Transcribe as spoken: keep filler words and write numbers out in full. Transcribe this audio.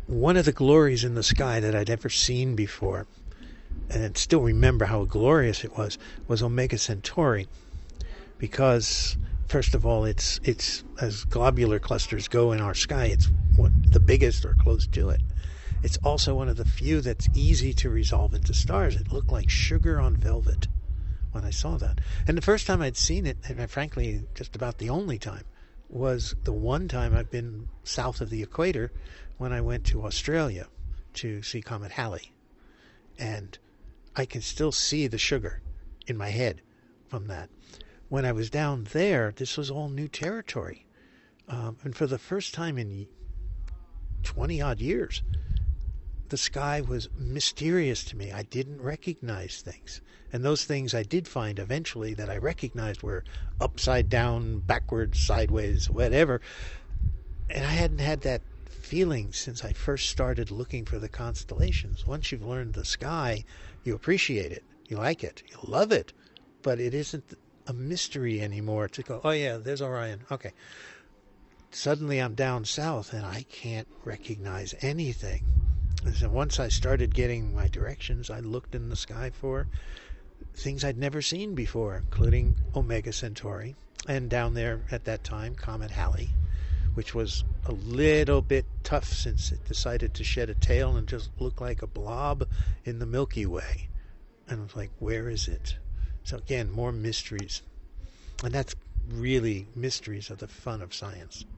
one of the glories in the sky that I'd ever seen before, and still remember how glorious it was, was Omega Centauri. Because, first of all, it's it's as globular clusters go in our sky, it's one, the biggest or close to it. It's also one of the few that's easy to resolve into stars. It looked like sugar on velvet when I saw that. And the first time I'd seen it, and frankly, just about the only time, was the one time I've been south of the equator when I went to Australia to see Comet Halley. And I can still see the sugar in my head from that. When I was down there, this was all new territory. Um, and for the first time in twenty-odd years, the sky was mysterious to me. I didn't recognize things. And those things I did find eventually that I recognized were upside down, backwards, sideways, whatever. And I hadn't had that feeling since I first started looking for the constellations. Once you've learned the sky, you appreciate it. You like it. You love it. But it isn't a mystery anymore to go, oh yeah, there's Orion. Okay. Suddenly I'm down south and I can't recognize anything. And so once I started getting my directions, I looked in the sky for things I'd never seen before, including Omega Centauri, and down there at that time, Comet Halley, which was a little bit tough since it decided to shed a tail and just look like a blob in the Milky Way. And I was like, where is it? So again, more mysteries. And that's really mysteries are the fun of science.